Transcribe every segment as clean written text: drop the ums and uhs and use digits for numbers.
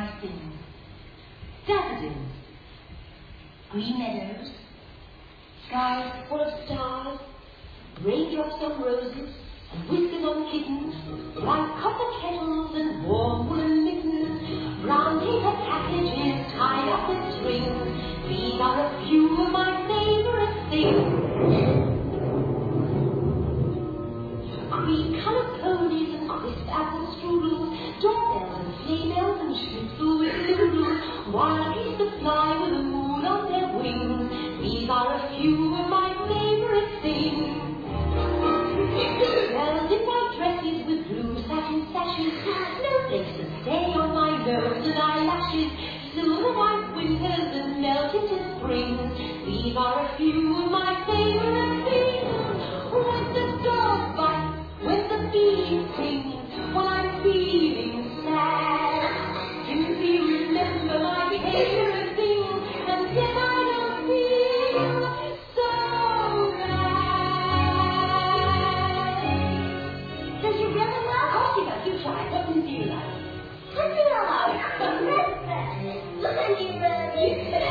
I sing. Daffodils, green meadows, skies full of stars, raindrops on roses, and whiskers on kittens, like copper kettles and warm woolen mittens, brown paper packages tied up with strings. These are a few of my favorite things. Cream-colored ponies and crisp apple strudels, doorbells and sleigh bells and schnitzel with noodles, wild geese that fly with the moon on their wings. These are a few of my favorite things. Girls in white dresses with blue satin sashes, snowflakes that stay on my nose and eyelashes, silver white winters that melt into spring. These are a few of my favorite things. When the dog bites, when the bees sing, when I'm feeling sad, simply remember my favorite thing, and then I don't feel so bad. Does your brother love? Of course he does. You try. What do you like? Look at me, Rosie.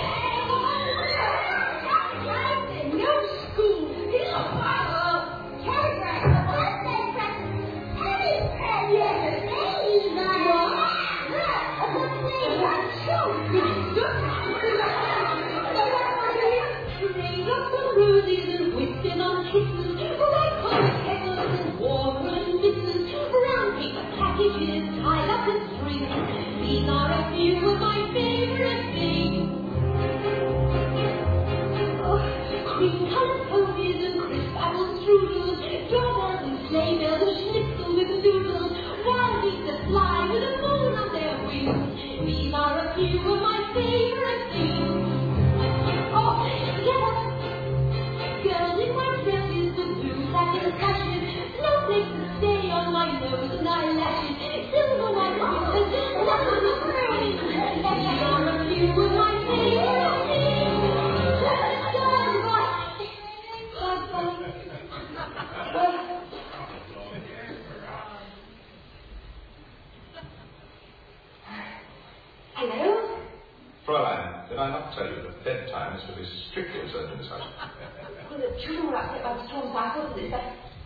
No school. Roses and whiskers on kittens, red colored kettles and warm woolen mittens, brown paper packages tied up in strings. These are a few of my favorite things. Oh, cream-colored ponies and crisp apple strudels, doorbells and sleigh bells and schnitzel with noodles, wild geese that fly with the moon on their wings. These are a few of my favorite things. Oh, yes. Girls in white dresses with blue satin sashes, snowflakes that stay on my nose and eyelashes, silver white winters, lovely spring. These are a few of my favorite things. Hello? Fräulein, did I not tell you that bedtime is to be strictly observed in this house? Well, the children were upset by the storm, so I thought of this, but...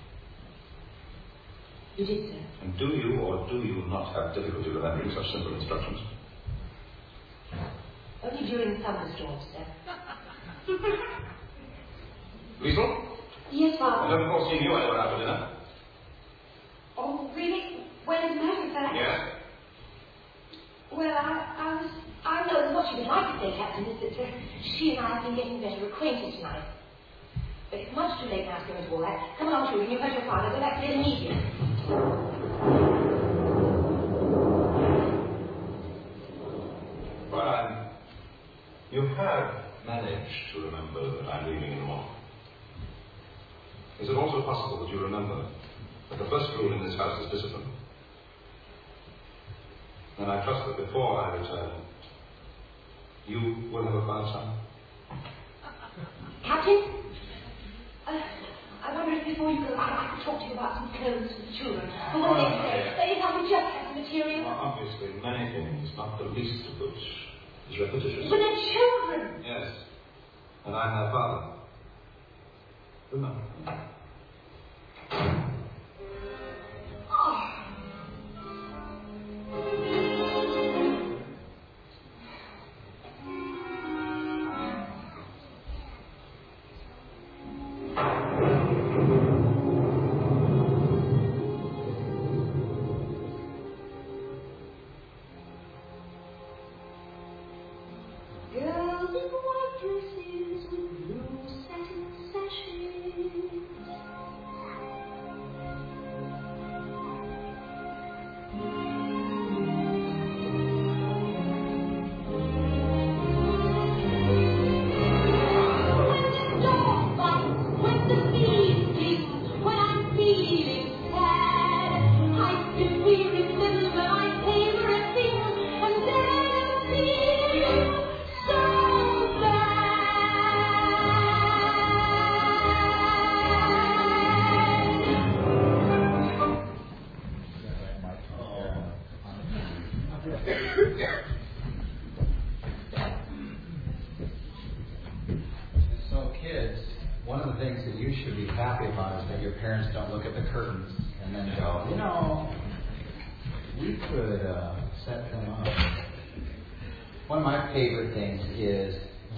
You did, sir? And do you or do you not have difficulty remembering such simple instructions? Only during thunderstorms, sir. Liesel? Yes, Father. I don't recall seeing you anywhere after dinner. Oh, really? Well, as a matter of fact... Yes? Well, I know what she would like to say, Captain, is that she and I have been getting better acquainted tonight. But it's much too late now to go into all that. Come along, children, you've heard your father. Go back to bed immediately. Fräulein, you have managed to remember that I'm leaving in the morning. Is it also possible that you remember that the first rule in this house is discipline? And I trust that before I return, you will have a bad time. Captain? I wonder if before you go, I could talk to you about some clothes for the children. But what do they say? If I could just have the material. Well, obviously, many things, not the least of which is repetitious. But they're children. Yes. And I'm their father. Remember. Girls in white dresses with blue satin sashes. So bad. kids, one of the things that you should be happy about is that your parents don't look at the curtains and then go, you know, we could set them up. One of my favorite things is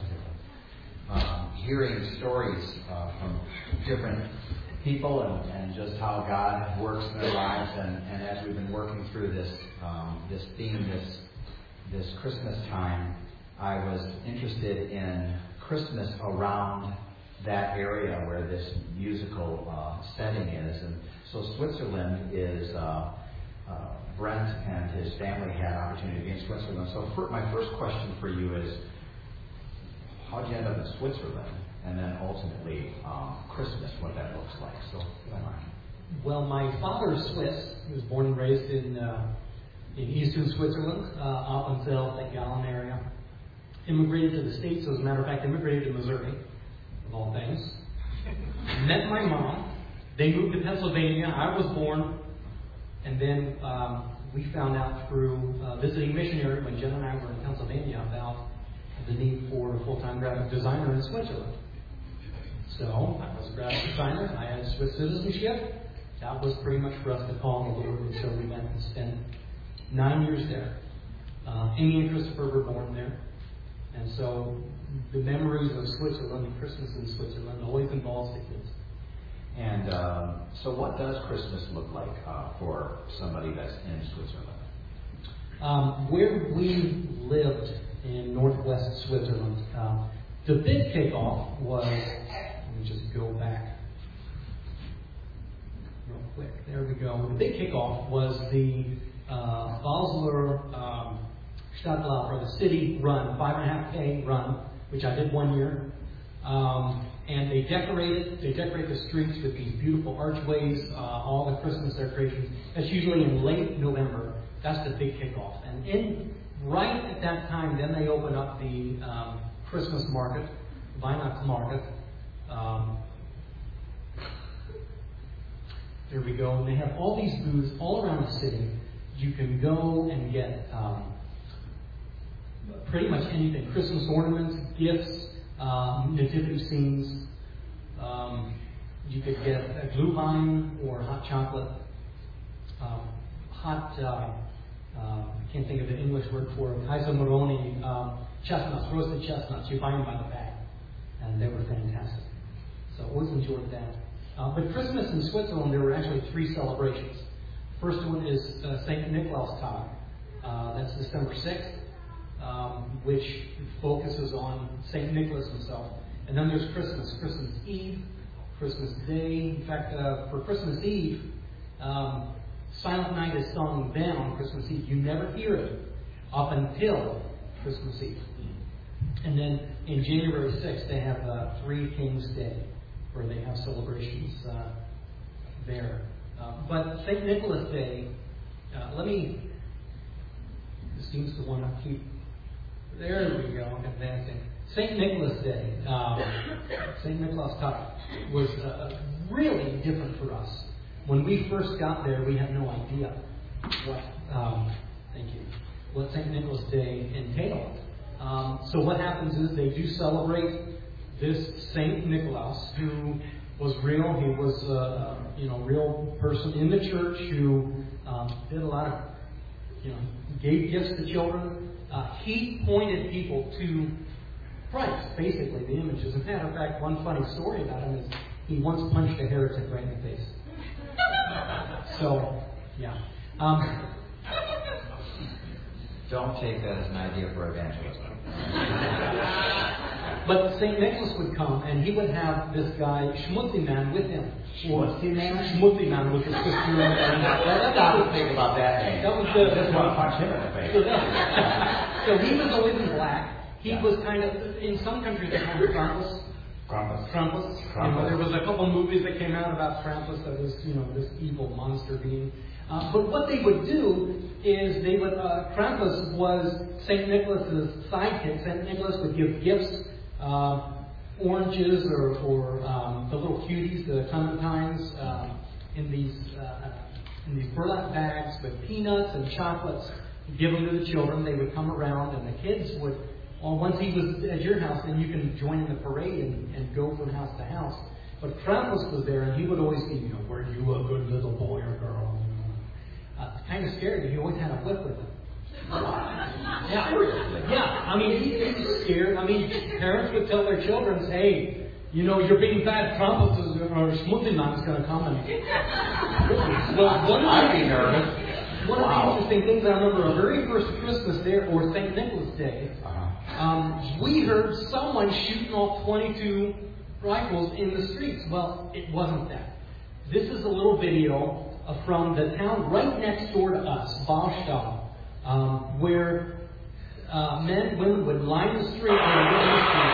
hearing stories from different people and just how God works in their lives. And as we've been working through this theme, this Christmas time, I was interested in Christmas around that area where this musical setting is. And so Switzerland is, Brent and his family had opportunity to be in Switzerland. So my first question for you is, how did you end up in Switzerland? And then ultimately, Christmas, what that looks like. So, well, my father's Swiss. He was born and raised in eastern Switzerland, up until St. Gallen area. Immigrated to the States, as a matter of fact, immigrated to Missouri, of all things. Met my mom. They moved to Pennsylvania. I was born. And then we found out through visiting missionary, when Jen and I were in Pennsylvania, about the need for a full-time graphic designer in Switzerland. So I was a graphic designer. I had Swiss citizenship. That was pretty much for us to call on the Lord. And so we went and spent 9 years there. Amy and Christopher were born there. And so the memories of Switzerland and Christmas in Switzerland always involves the kids. And so what does Christmas look like for somebody that's in Switzerland? Where we lived in northwest Switzerland, the big kickoff was, let me just go back real quick. There we go. The big kickoff was the Basler Stadtlauf, or the city run, 5.5K run, which I did 1 year. And they decorate the streets with these beautiful archways, all the Christmas decorations. That's usually in late November. That's the big kickoff. And right at that time, then they open up the Christmas market, Weihnachtsmarkt. There we go. And they have all these booths all around the city. You can go and get pretty much anything. Christmas ornaments, gifts, nativity scenes. You could get a glühwein or hot chocolate. I can't think of the English word for it. Kaisermaroni, chestnuts, roasted chestnuts. You buy them by the bag. And they were fantastic. So I always enjoyed that. But Christmas in Switzerland, there were actually 3 celebrations. First one is St. Nikolaustag. That's December 6th, which focuses on St. Nicholas himself. And then there's Christmas Eve, Christmas Day. In fact, for Christmas Eve, Silent Night is sung then on Christmas Eve. You never hear it up until Christmas Eve. And then in January 6th, they have Three Kings Day, where they have celebrations there. But St. Nicholas Day, this seems to want to keep, there we go, advancing. St. Nicholas Day, St. Nikolaustag, was really different for us. When we first got there, we had no idea what St. Nicholas Day entailed. So what happens is they do celebrate this St. Nicholas, who was real. He was a real person in the church who did a lot of, gave gifts to children. He pointed people to Christ, basically, the images. As a matter of fact, one funny story about him is he once punched a heretic right in the face. So, yeah. Don't take that as an idea for evangelism. But St. Nicholas would come, and he would have this guy, Schmutziman, with him. Schmutziman was his sister. Stop and think about that name. That was I just want to punch him in the face. So he was always in black. He was kind of, in some countries they call him Krampus. Krampus. There was a couple movies that came out about Krampus that was, this evil monster being. But what they would do is Krampus was St. Nicholas's sidekick. St. Nicholas would give gifts, oranges or the little cuties, the clementines, in these burlap bags with peanuts and chocolates. He'd give them to the children. They would come around, and the kids would or once he was at your house, then you can join in the parade and go from house to house. But Krampus was there, and he would always be, were you a good little boy or girl? Kind of scared, but he always had a whip with him. Yeah. I mean, he was scared. I mean, parents would tell their children, hey, you're being bad. Krampus or Smoothie is going to come. I'd be nervous. One of the interesting things I remember, our very first Christmas Day, or St. Nicholas Day, we heard someone shooting off 22 rifles in the streets. Well, it wasn't that. This is a little video from the town right next door to us, Ballstadt, where men and women would line the street and go in the street.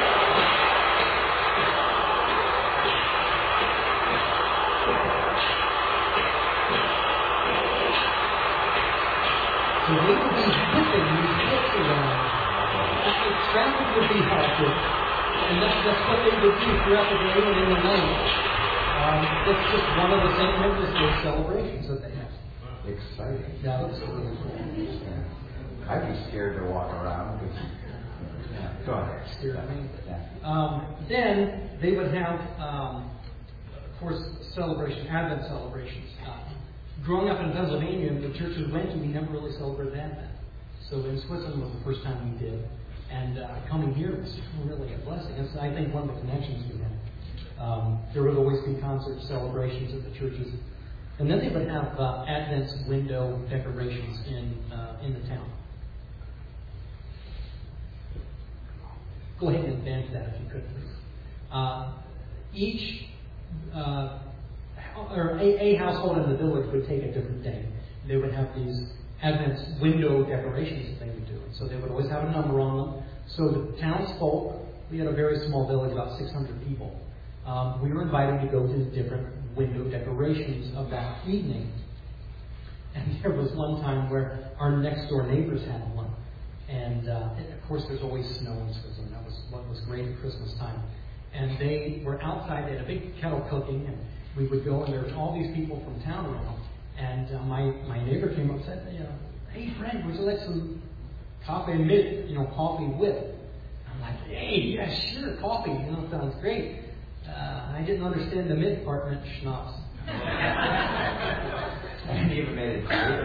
So they would be whipping these hits around. Traffic would be halted. And that's what they would do throughout the day and in the night. It's just one of the St. Nicholas Day celebrations that they have. Exciting. Yeah, that's really cool. Yeah. I'd be scared to walk around. Go ahead. Scared of me. Then they would have, of course, Advent celebrations. Growing up in Pennsylvania, the church we went to, we never really celebrated Advent. So in Switzerland was the first time we did. And coming here was really a blessing. It's, I think, one of the connections we had. There would always be concert celebrations at the churches. And then they would have Advent window decorations in the town. Go ahead and advance that if you could, please. A household in the village would take a different day. They would have these Advent window decorations that they would do. So they would always have a number on them. So the townsfolk, we had a very small village, about 600 people. We were invited to go to the different window decorations of that evening. And there was one time where our next door neighbors had one. And of course there's always snow in Switzerland. That was what was great at Christmas time. And they were outside, they had a big kettle cooking, and we would go, and there were all these people from town around. And my neighbor came up and said, hey Fred, would you like some coffee mit, coffee with? I'm like, hey, yeah, sure, coffee, sounds great. I didn't understand the mit part meant schnapps. And you even made it clear.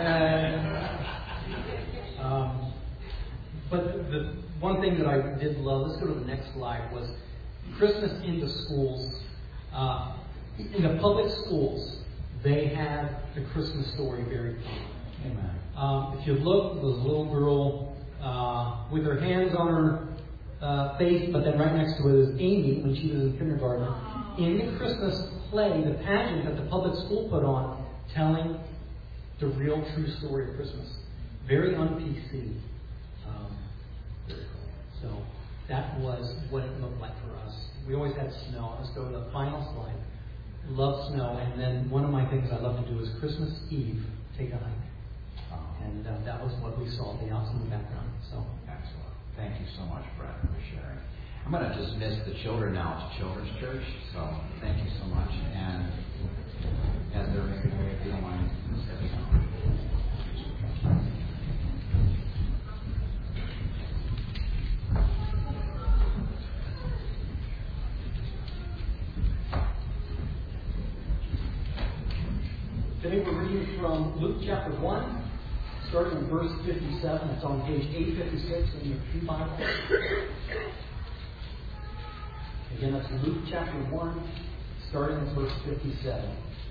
But the one thing that I did love, let's go to the next slide, was Christmas in the schools. In the public schools, they had the Christmas story very common. Amen. If you look, there was a little girl with her hands on her face, but then right next to it is Amy when she was in kindergarten. In the Christmas play, the pageant that the public school put on, telling the real true story of Christmas. Very un-PC. So that was what it looked like for us. We always had snow. Let's go to the final slide. Love snow. And then one of my things I love to do is Christmas Eve, take a hike. And that was what we saw, the Alps in the background. So excellent. Thank you so much, Brad, for sharing. I'm going to dismiss the children now to Children's Church. So thank you so much. And as they're making their way, if you don't mind stepping out. Today we're reading from Luke chapter 1. Starting in verse 57, it's on page 856 in your Pew Bible. Again, that's Luke chapter 1, starting in verse 57.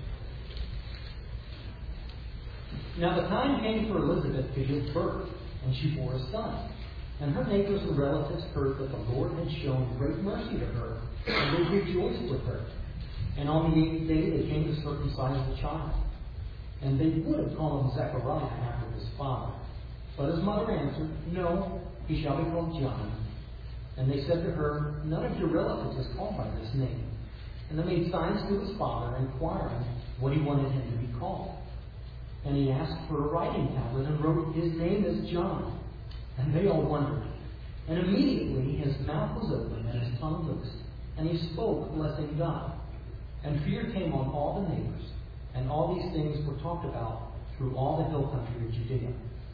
Now the time came for Elizabeth to give birth, and she bore a son. And her neighbors and relatives heard that the Lord had shown great mercy to her, and they rejoiced with her. And on the 8th day they came to circumcise the child. And they would have called him Zechariah after his father. But his mother answered, no, he shall be called John. And they said to her, none of your relatives is called by this name. And they made signs to his father, inquiring what he wanted him to be called. And he asked for a writing tablet and wrote, his name is John. And they all wondered. And immediately his mouth was opened and his tongue loosed. And he spoke, blessing God. And fear came on all the neighbors. And all these things were talked about through all the hill country of Judea.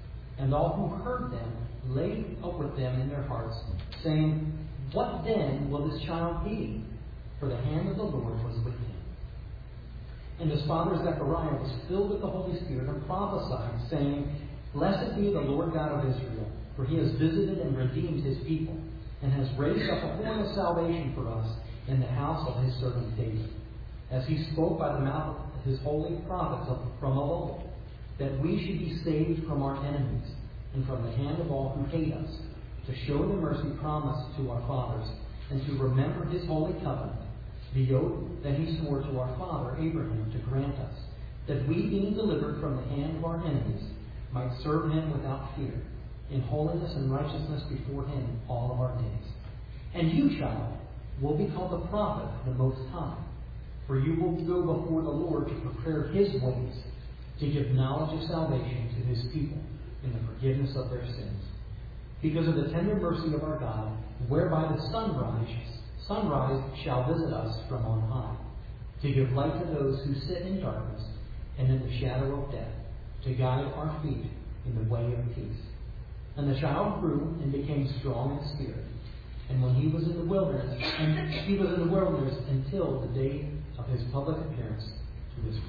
And all who heard them laid up with them in their hearts, saying, What then will this child be? For the hand of the Lord was with him. And his father Zechariah was filled with the Holy Spirit and prophesied, saying, Blessed be the Lord God of Israel, for he has visited and redeemed his people, and has raised up a horn of salvation for us in the house of his servant David, as he spoke by the mouth of his holy prophets from of old, that we should be saved from our enemies and from the hand of all who hate us, to show the mercy promised to our fathers, and to remember his holy covenant, the oath that he swore to our father Abraham to grant us, that we, being delivered from the hand of our enemies, might serve him without fear, in holiness and righteousness before him all of our days. And you, child, will be called the prophet of the Most High, for you will go before the Lord to prepare his ways, to give knowledge of salvation to his people in the forgiveness of their sins, because of the tender mercy of our God, whereby the sunrise shall visit us from on high, to give light to those who sit in darkness and in the shadow of death, to guide our feet in the way of peace. And the child grew and became strong in spirit, and when he was in the wilderness, until the day of his public appearance to Israel.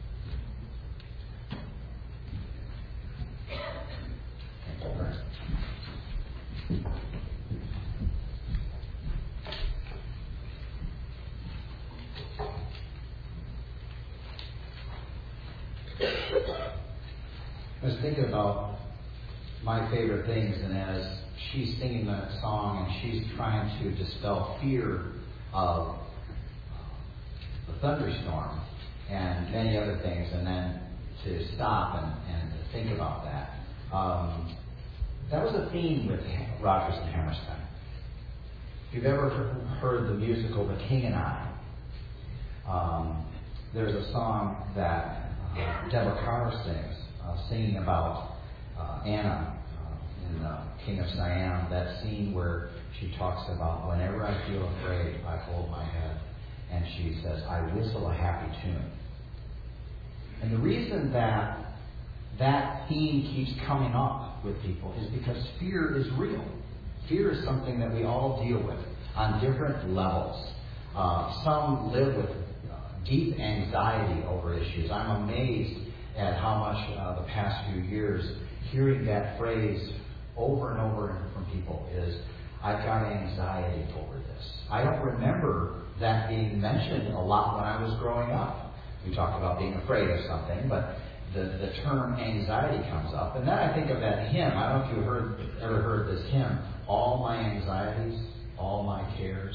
I was thinking about my favorite things, and as she's singing that song and she's trying to dispel fear of the thunderstorm and many other things, and then to stop and to think about that. That was a theme with Rodgers and Hammerstein. If you've ever heard the musical The King and I, there's a song that Deborah Carr sings, singing about Anna in King of Siam, that scene where she talks about, whenever I feel afraid, I hold my head, and she says, I whistle a happy tune. And the reason that theme keeps coming up with people is because fear is real. Fear is something that we all deal with on different levels. Some live with deep anxiety over issues. I'm amazed at how much the past few years, hearing that phrase over and over from people is, I've got anxiety over this. I don't remember that being mentioned a lot when I was growing up. We talk about being afraid of something, but the term anxiety comes up. And then I think of that hymn. I don't know if you ever heard this hymn, All My Anxieties, All My Cares,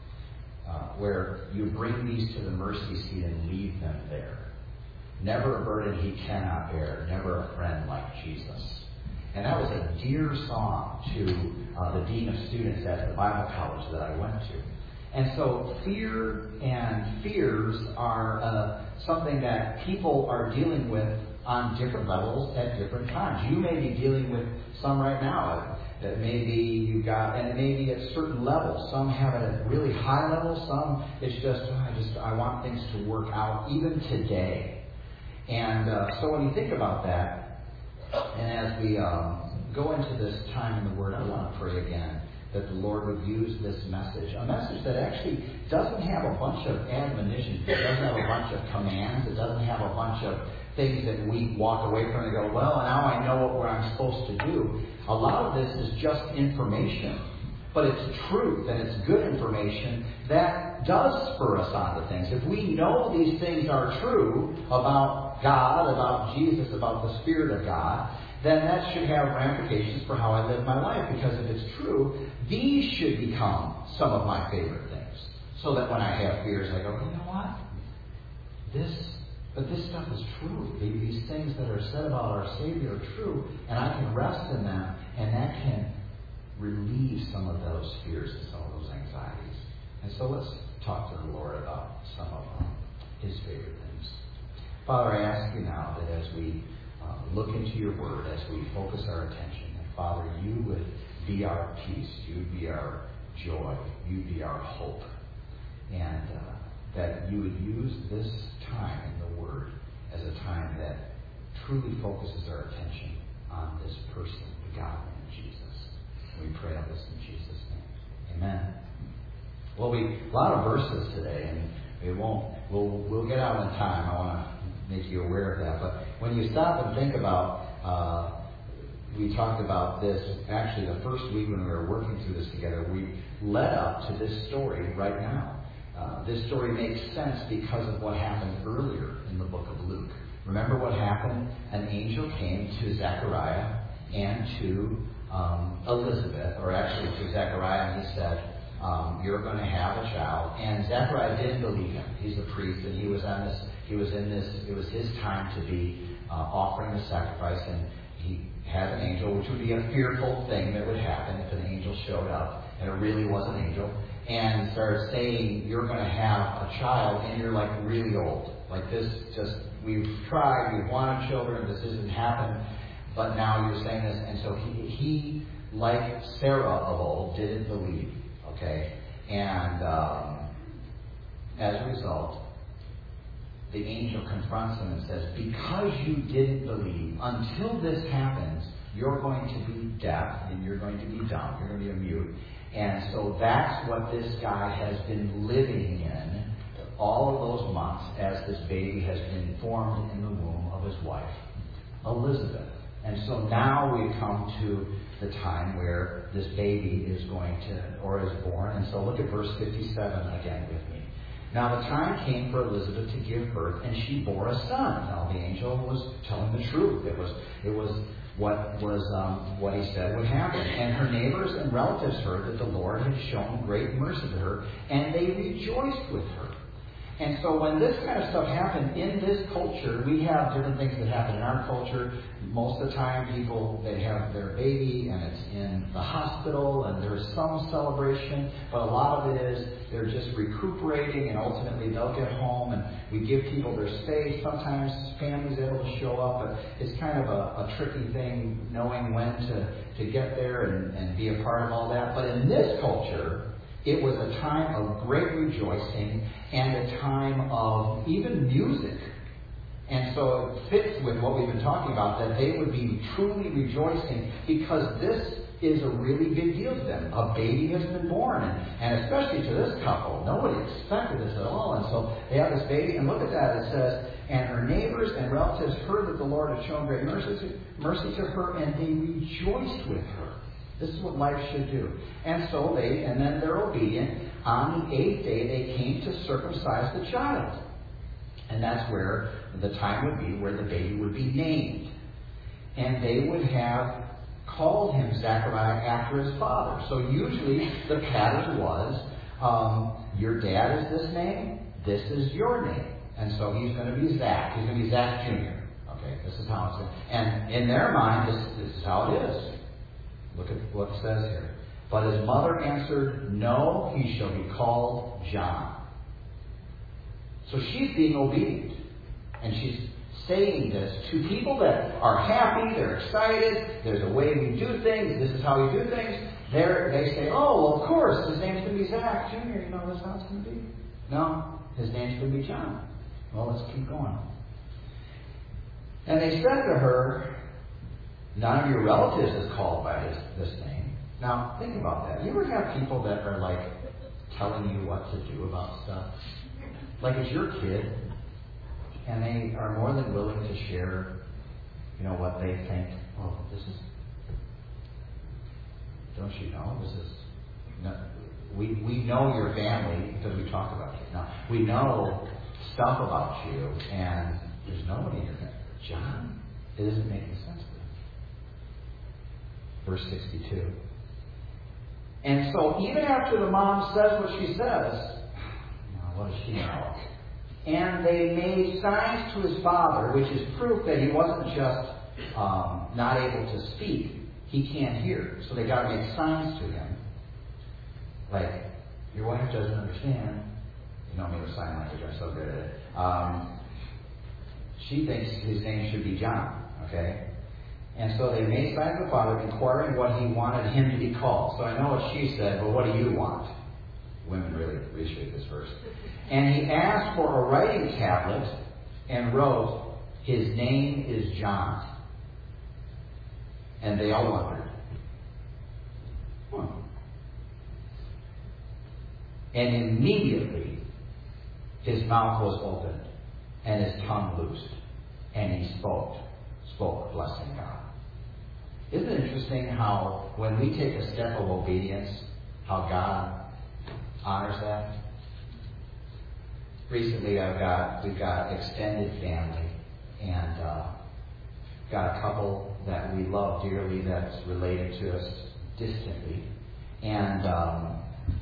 where you bring these to the mercy seat and leave them there. Never a burden he cannot bear, never a friend like Jesus. And that was a dear song to the Dean of Students at the Bible college that I went to. And so fear and fears are something that people are dealing with on different levels at different times. You may be dealing with some right now that maybe you got, and it may be at certain levels. Some have it at really high levels. Some it's just I want things to work out even today. And so when you think about that, and as we go into this time in the Word, I want to pray again that the Lord would use this message, a message that actually doesn't have a bunch of admonitions, it doesn't have a bunch of commands, it doesn't have a bunch of things that we walk away from and go, well, now I know what I'm supposed to do. A lot of this is just information, but it's truth and it's good information that does spur us on to things. If we know these things are true about God, about Jesus, about the Spirit of God, then that should have ramifications for how I live my life. Because if it's true, these should become some of my favorite things. So that when I have fears, I go, you know what? This stuff is true. These things that are said about our Savior are true, and I can rest in them, and that can relieve some of those fears and some of those anxieties. And so let's talk to the Lord about some of His favorite things. Father, I ask you now that as we look into your Word, as we focus our attention, that Father, you would be our peace, you would be our joy, you would be our hope, and that you would use this time in the Word as a time that truly focuses our attention on this person, the God-man Jesus. We pray all this in Jesus' name. Amen. Well, a lot of verses today, and we'll get out in time. I want to make you aware of that. But when you stop and think about, we talked about this, actually the first week when we were working through this together, we led up to this story right now. This story makes sense because of what happened earlier in the book of Luke. Remember what happened? An angel came to Zechariah and to Elizabeth, or actually to Zechariah, and he said, you're going to have a child. And Zechariah didn't believe him. He's a priest, and it was his time to be offering the sacrifice, and he had an angel, which would be a fearful thing that would happen if an angel showed up, and it really was an angel, and started saying, you're going to have a child, and you're like really old. Like this, we've tried, we've wanted children, this hasn't happened, but now you're saying this. And so he like Sarah of old, didn't believe. Okay? And as a result, the angel confronts him and says, because you didn't believe, until this happens, you're going to be deaf and you're going to be dumb. You're going to be a mute. And so that's what this guy has been living in all of those months as this baby has been formed in the womb of his wife, Elizabeth. And so now we come to the time where this baby is going to, or is born. And so look at verse 57 again with me. Now the time came for Elizabeth to give birth, and she bore a son. Now the angel was telling the truth. It was what he said would happen. And her neighbors and relatives heard that the Lord had shown great mercy to her, and they rejoiced with her. And so when this kind of stuff happened in this culture, we have different things that happen in our culture. Most of the time, they have their baby and it's in the hospital and there's some celebration, but a lot of it is they're just recuperating and ultimately they'll get home and we give people their space. Sometimes families able to show up, but it's kind of a tricky thing knowing when to get there and be a part of all that. But in this culture, it was a time of great rejoicing and a time of even music. And so it fits with what we've been talking about, that they would be truly rejoicing because this is a really big deal to them. A baby has been born, and especially to this couple. Nobody expected this at all. And so they have this baby, and look at that. It says, and her neighbors and relatives heard that the Lord had shown great mercy to her, and they rejoiced with her. This is what life should do. And so and then they're obedient. On the 8th day, they came to circumcise the child. And that's where the time would be where the baby would be named. And they would have called him Zechariah after his father. So usually the pattern was, your dad is this name, this is your name. And so he's going to be Zach. He's going to be Zach Jr. Okay, this is how it's going to be. And in their mind, this is how it is. Look at what it says here. But his mother answered, no, he shall be called John. So she's being obedient. And she's saying this to people that are happy, they're excited, there's a way we do things, this is how we do things. They say, oh, well, of course, his name's going to be Zach Jr., you know, that's how it's going to be. No, his name's going to be John. Well, let's keep going. And they said to her, none of your relatives is called by this name. Now, think about that. You ever have people that are like telling you what to do about stuff? Like it's your kid, and they are more than willing to share, what they think. Oh, this is, don't you know? This is, no, we know your family because we talk about you. Now, we know stuff about you, and there's nobody in your family. John? It isn't making sense. Verse 62. And so even after the mom says what she says, what does she know? And they made signs to his father, which is proof that he wasn't just not able to speak. He can't hear. So they got to make signs to him. Like, your wife doesn't understand. You know me with sign language, I'm so good at it. She thinks his name should be John. Okay? And so they made signs to the father, inquiring what he wanted him to be called. So I know what she said, but what do you want? Women really appreciate this verse. And he asked for a writing tablet and wrote, his name is John. And they all wondered. And immediately his mouth was opened and his tongue loosed. And he spoke blessing God. Isn't it interesting how when we take a step of obedience, how God honors that? Recently we've got extended family and got a couple that we love dearly that's related to us distantly. And a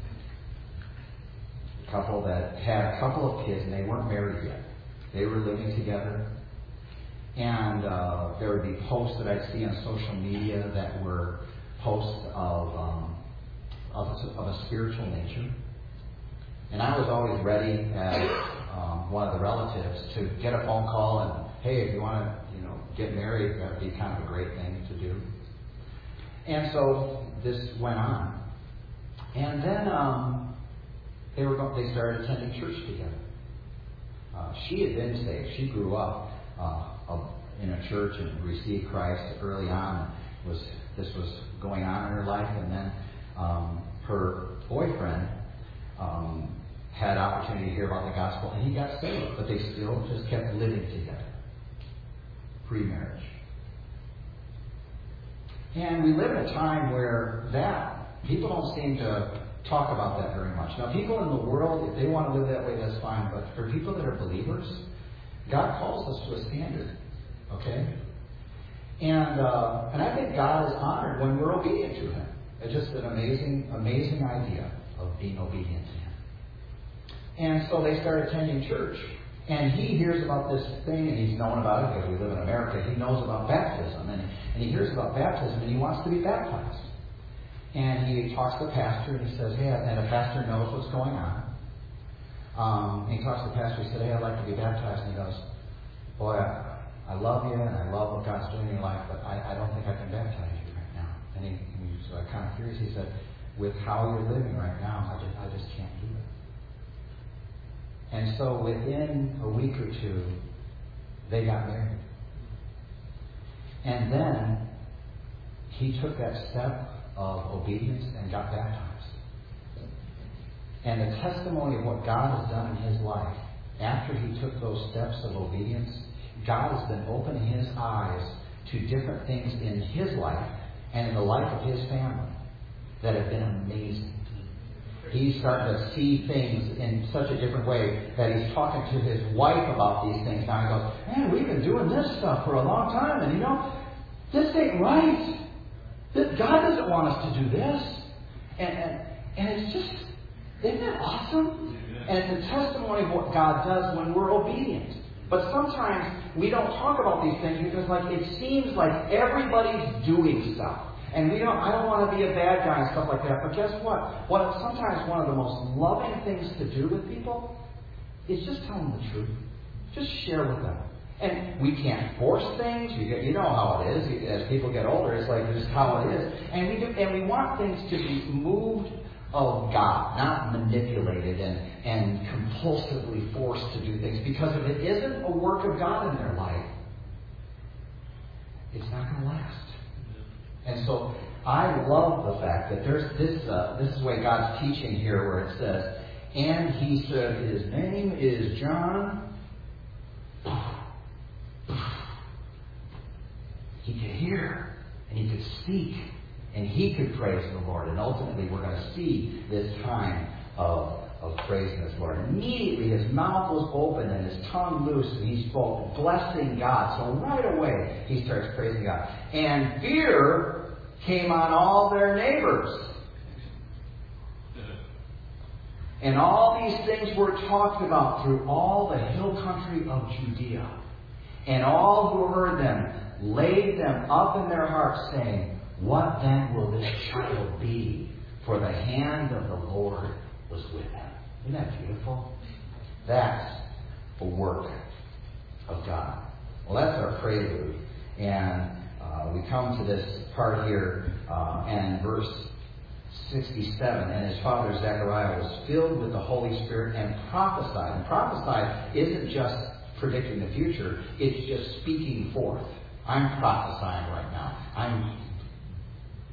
couple that had a couple of kids and they weren't married yet. They were living together. And there would be posts that I'd see on social media that were posts of a spiritual nature. And I was always ready as one of the relatives to get a phone call and, hey, if you want to, get married, that would be kind of a great thing to do. And so this went on. And then they started attending church together. She had been saved. She grew up in a church and received Christ early on. This was going on in her life, and then her boyfriend had opportunity to hear about the gospel, and he got saved, but they still just kept living together, pre-marriage. And we live in a time where people don't seem to talk about that very much. Now, people in the world, if they want to live that way, that's fine. But for people that are believers, God calls us to a standard. Okay? And I think God is honored when we're obedient to Him. It's just an amazing, amazing idea of being obedient to Him. And so they started attending church. And he hears about this thing, and he's known about it because we live in America. He knows about baptism, and he hears about baptism, and he wants to be baptized. And he talks to the pastor, and he says, hey, and the pastor knows what's going on. And he talks to the pastor, he said, hey, I'd like to be baptized. And he goes, boy, I love you, and I love what God's doing in your life, but I don't think I can baptize you right now. And he was kind of curious. He said, with how you're living right now, I just can't do it. And so within a week or two, they got married. And then he took that step of obedience and got baptized. And the testimony of what God has done in his life, after he took those steps of obedience, God has been opening his eyes to different things in his life and in the life of his family that have been amazing. He's starting to see things in such a different way that he's talking to his wife about these things. Now he goes, man, we've been doing this stuff for a long time, and this ain't right. God doesn't want us to do this. And it's just, isn't that awesome? And it's a testimony of what God does when we're obedient. But sometimes we don't talk about these things because it seems like everybody's doing stuff. And I don't want to be a bad guy and stuff like that. But guess what? Sometimes one of the most loving things to do with people is just tell them the truth. Just share with them. And we can't force things. You know how it is. As people get older, it's like just how it is. And we want things to be moved of God, not manipulated and compulsively forced to do things. Because if it isn't a work of God in their life, it's not going to last. And so I love the fact that there's this is the way God's teaching here, where it says, and he said, his name is John. He could hear, and he could speak, and he could praise the Lord. And ultimately, we're going to see this time of praising this Lord. Immediately, his mouth was open and his tongue loose, and he spoke, blessing God. So right away, he starts praising God. And fear came on all their neighbors. And all these things were talked about through all the hill country of Judea. And all who heard them laid them up in their hearts, saying, what then will this child be? For the hand of the Lord was with him. Isn't that beautiful? That's a work of God. Well, that's our prelude. And we come to this part here, and verse 67, and his father Zechariah was filled with the Holy Spirit and prophesied. And prophesied isn't just predicting the future, it's just speaking forth. I'm prophesying right now. I'm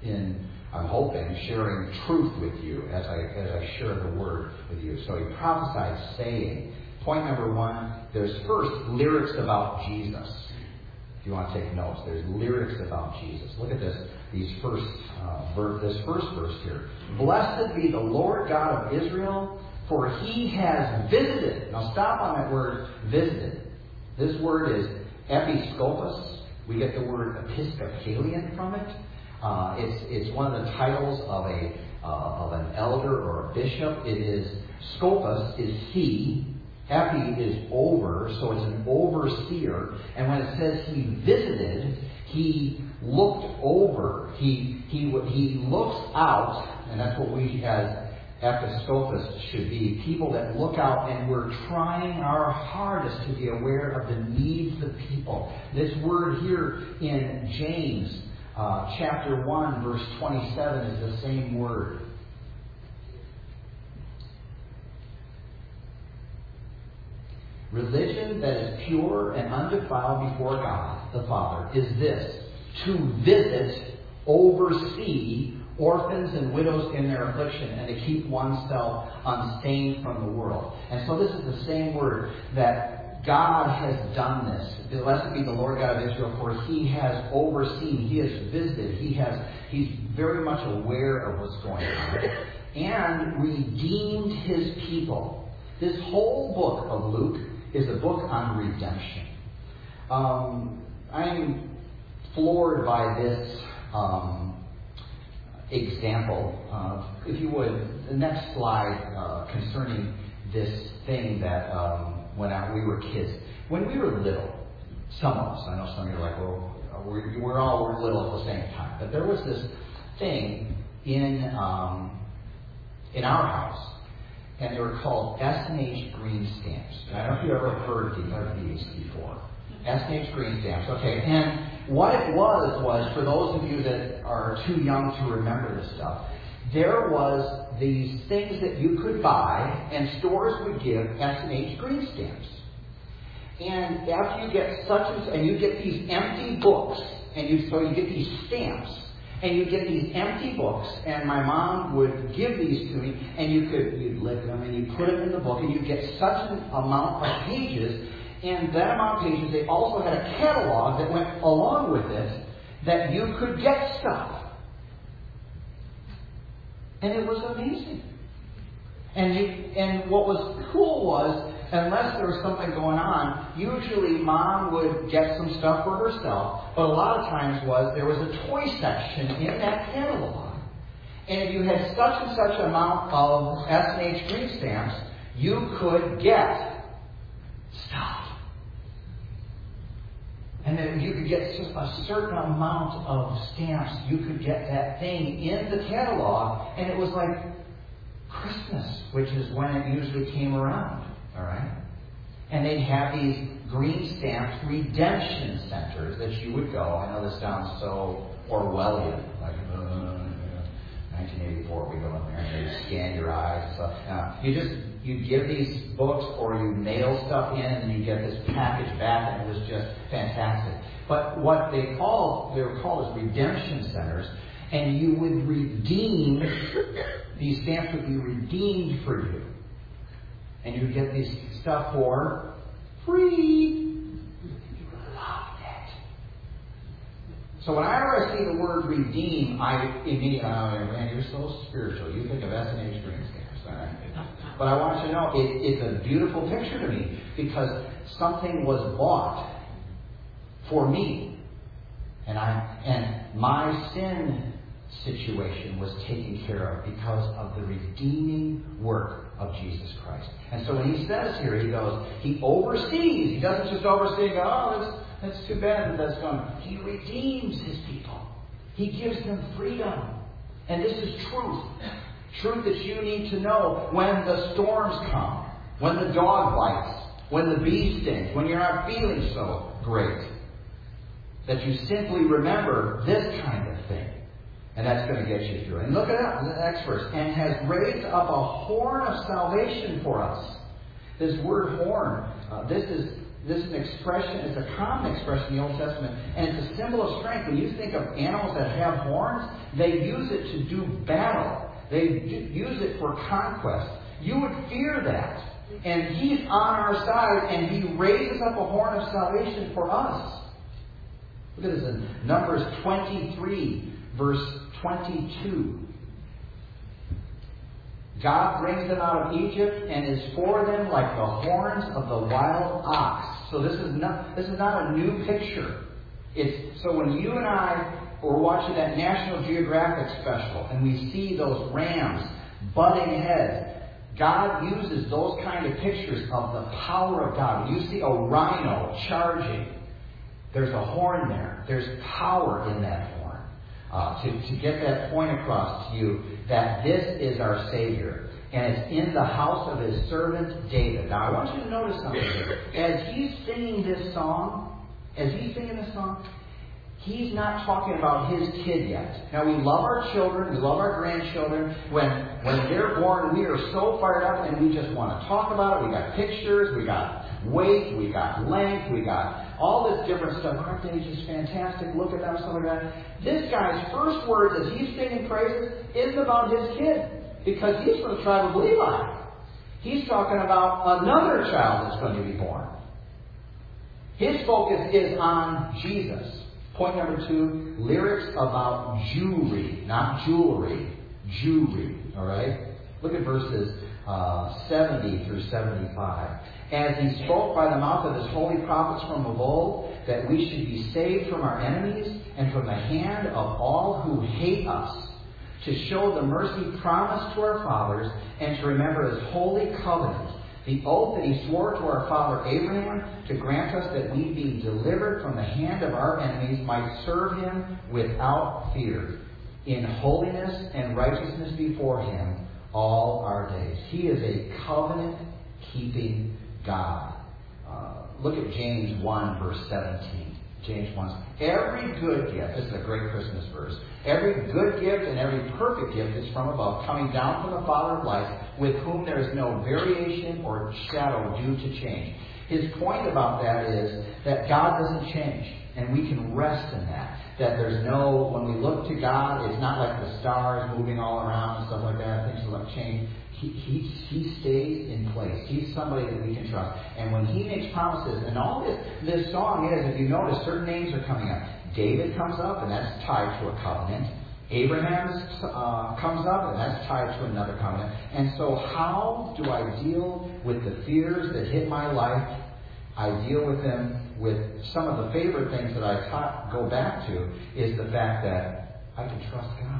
I'm hoping, sharing truth with you as I share the word with you. So he prophesied saying. Point number one, there's first lyrics about Jesus. If you want to take notes, there's lyrics about Jesus. Look at this first verse here. Blessed be the Lord God of Israel, for he has visited. Now stop on that word visited. This word is episkopos. We get the word Episcopalian from it. It's one of the titles of an elder or a bishop. It is scopus is he. Epi is over, so it's an overseer. And when it says he visited, he looked over. He looks out, and that's what we as episcopus should be. People that look out, and we're trying our hardest to be aware of the needs of people. This word here in James chapter 1, verse 27 is the same word. Religion that is pure and undefiled before God the Father is this: to visit, oversee orphans and widows in their affliction, and to keep oneself unstained from the world. And so this is the same word that God has done this. Blessed be the Lord God of Israel, for he has overseen, he has visited, he's very much aware of what's going on, and redeemed his people. This whole book of Luke is a book on redemption. I'm floored by this example. If you would, the next slide concerning this thing that when we were kids. When we were little, some of us, I know some of you are like, well, we're all little at the same time. But there was this thing in our house, and they were called S&H green stamps. I don't know if you've ever heard of these before. S&H green stamps. Okay, and what it was for those of you that are too young to remember this stuff, there was these things that you could buy, and stores would give S&H green stamps. And after you get and you get these empty books, so you get these stamps, and you get these empty books, and my mom would give these to me, and you'd lick them, and you'd put them in the book, and you'd get such an amount of pages, and that amount of pages, they also had a catalog that went along with it, that you could get stuff. And it was amazing. And what was cool was, unless there was something going on, usually Mom would get some stuff for herself, but a lot of times there was a toy section in that catalog. And if you had such and such amount of S&H green stamps, you could get stuff. And then you could get just a certain amount of stamps, you could get that thing in the catalog, and it was like Christmas, which is when it usually came around. All right? And they'd have these green stamped redemption centers that you would go. I know this sounds so Orwellian, like 1984, we go in there and they scan your eyes and stuff. You'd give these books or you mail stuff in and you get this package back, and it was just fantastic. But what they were called as redemption centers, and you would redeem, these stamps would be redeemed for you. And you'd get these stuff for free. You loved it. So whenever I see the word redeem, I immediately, man, you're so spiritual. You think of S&H green stamps. All right? But I want you to know, it's a beautiful picture to me, because something was bought for me. And my sin situation was taken care of because of the redeeming work of Jesus Christ. And so when he says here, he goes, he oversees. He doesn't just oversee and go, oh, that's too bad that that's gone. He redeems his people. He gives them freedom. And this is truth. Truth that you need to know when the storms come, when the dog bites, when the bee stings, when you're not feeling so great. That you simply remember this kind of thing. And that's going to get you through. And look at that, the next verse. And has raised up a horn of salvation for us. This word horn, this is this is an expression, it's a common expression in the Old Testament, and it's a symbol of strength. When you think of animals that have horns, they use it to do battle. They use it for conquest. You would fear that. And He's on our side, and He raises up a horn of salvation for us. Look at this in Numbers 23, verse 22. God brings them out of Egypt and is for them like the horns of the wild ox. So this is not a new picture. So when you and I were watching that National Geographic special and we see those rams butting heads, God uses those kind of pictures of the power of God. When you see a rhino charging, there's a horn there. There's power in that horn. To get that point across to you that this is our Savior. And it's in the house of His servant David. Now I want you to notice something here. As he's singing this song, He's not talking about His kid yet. Now we love our children, we love our grandchildren. When they're born, we are so fired up and we just want to talk about it. We got pictures, we got weight, we got length, we got all this different stuff. Aren't they just fantastic? Look at them, stuff like that. This guy's first words as he's singing praises isn't about his kid, because he's from the tribe of Levi. He's talking about another child that's going to be born. His focus is on Jesus. Point number 2, lyrics about Jewry, not jewelry. Jewry. All right? Look at verses 70 through 75. As He spoke by the mouth of His holy prophets from of old, that we should be saved from our enemies and from the hand of all who hate us, to show the mercy promised to our fathers, and to remember His holy covenant, the oath that He swore to our father Abraham, to grant us that we, being delivered from the hand of our enemies, might serve Him without fear, in holiness and righteousness before Him all our days. He is a covenant-keeping God. Look at James 1, verse 17. James 1. Every good gift, this is a great Christmas verse, every good gift and every perfect gift is from above, coming down from the Father of lights, with whom there is no variation or shadow due to change. His point about that is that God doesn't change, and we can rest in that. That there's no, when we look to God, it's not like the stars moving all around and stuff like that, things will change. He stays in place. He's somebody that we can trust. And when He makes promises, and all this song is, if you notice, certain names are coming up. David comes up, and that's tied to a covenant. Abraham comes up, and that's tied to another covenant. And so how do I deal with the fears that hit my life? I deal with them with some of the favorite things that I go back to is the fact that I can trust God.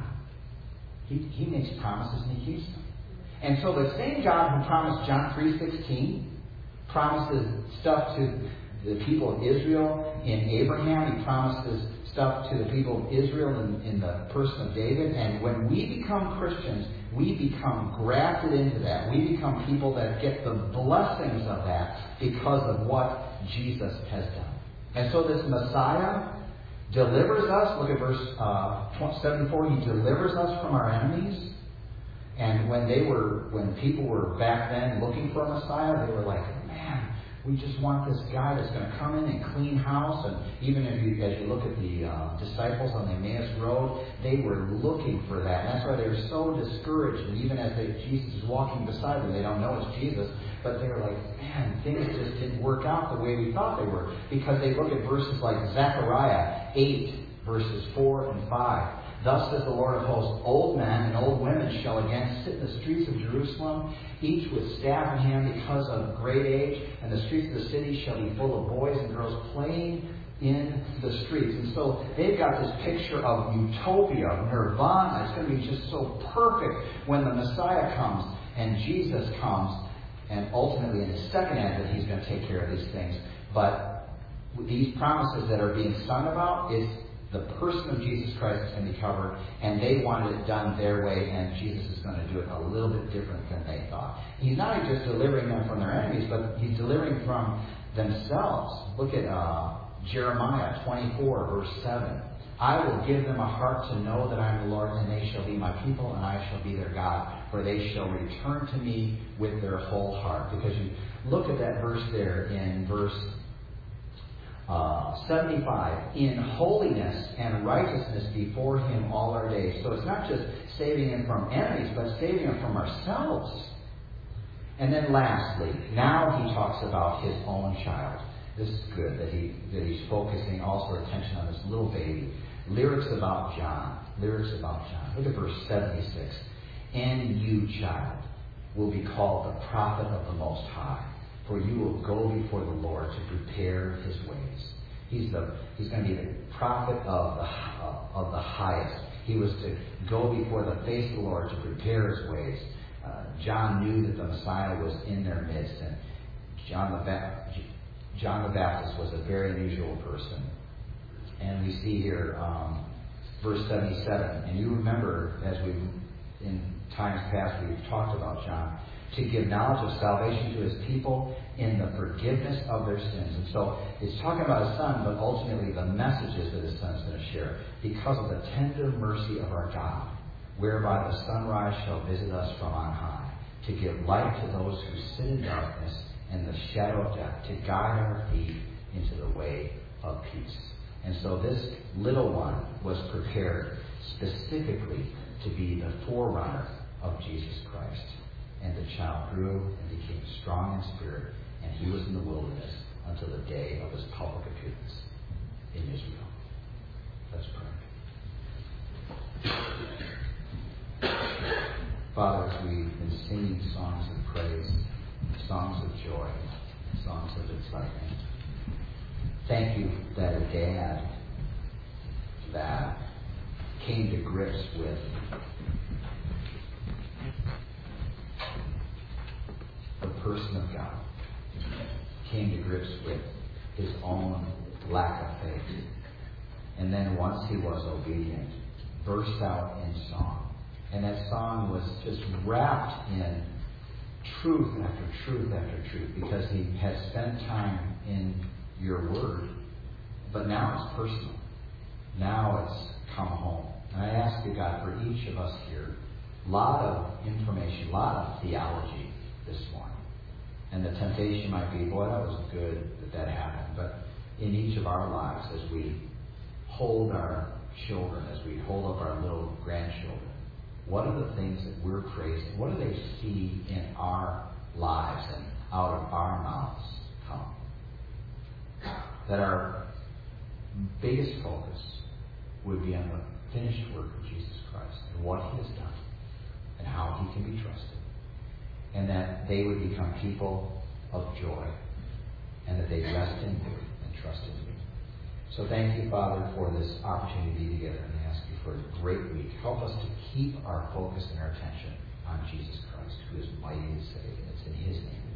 He makes promises and He keeps them. And so the same God who promised John 3:16 promises stuff to the people of Israel in Abraham. He promises stuff to the people of Israel in the person of David. And when we become Christians, we become grafted into that. We become people that get the blessings of that because of what Jesus has done. And so this Messiah delivers us. Look at verse 74. He delivers us from our enemies. And when people were back then looking for a Messiah, they were like, man, we just want this guy that's going to come in and clean house. And even as you look at the disciples on the Emmaus Road, they were looking for that. And that's why they were so discouraged. And even as Jesus is walking beside them, they don't know it's Jesus. But they were like, man, things just didn't work out the way we thought they were. Because they look at verses like Zechariah 8, verses 4 and 5. Thus says the Lord of hosts, old men and old women shall again sit in the streets of Jerusalem, each with staff in hand because of great age, and the streets of the city shall be full of boys and girls playing in the streets. And so they've got this picture of utopia, of nirvana. It's going to be just so perfect when the Messiah comes and Jesus comes, and ultimately in His second advent He's going to take care of these things. But these promises that are being sung about is the person of Jesus Christ is going to be covered, and they wanted it done their way, and Jesus is going to do it a little bit different than they thought. He's not just delivering them from their enemies, but He's delivering from themselves. Look at Jeremiah 24, verse 7. I will give them a heart to know that I am the Lord, and they shall be my people, and I shall be their God, for they shall return to me with their whole heart. Because you look at that verse there in verse 75, in holiness and righteousness before Him all our days. So it's not just saving Him from enemies, but saving Him from ourselves. And then lastly, now He talks about His own child. This is good that He's focusing also attention on this little baby. Lyrics about John. Look at verse 76. And you, child, will be called the prophet of the Most High, for you will go before the Lord to prepare His ways. He's going to be the prophet of the highest. He was to go before the face of the Lord to prepare His ways. John knew that the Messiah was in their midst, and John the Baptist was a very unusual person. And we see here, verse 77, and you remember, as in times past we've talked about John, to give knowledge of salvation to His people in the forgiveness of their sins. And so it's talking about His Son, but ultimately the messages that His Son is going to share, because of the tender mercy of our God, whereby the sunrise shall visit us from on high, to give light to those who sit in darkness and the shadow of death, to guide our feet into the way of peace. And so this little one was prepared specifically to be the forerunner of Jesus Christ. And the child grew and became strong in spirit, and he was in the wilderness until the day of his public appearance in Israel. Let's pray. Father, as we've been singing songs of praise, songs of joy, songs of excitement, thank you that a dad that came to grips with the person of God, came to grips with his own lack of faith, and then once he was obedient, burst out in song. And that song was just wrapped in truth after truth after truth, because he had spent time in your word. But now it's personal. Now it's come home. And I ask you, God, for each of us here, a lot of information, a lot of theology this morning. And the temptation might be, boy, that was good that happened. But in each of our lives, as we hold our children, as we hold up our little grandchildren, what are the things that we're praising? What do they see in our lives and out of our mouths come? That our biggest focus would be on the finished work of Jesus Christ and what He has done and how He can be trusted. And that they would become people of joy, and that they rest in you and trust in you. So thank you, Father, for this opportunity to be together, and I ask you for a great week. Help us to keep our focus and our attention on Jesus Christ, who is mighty to save. And it's in His name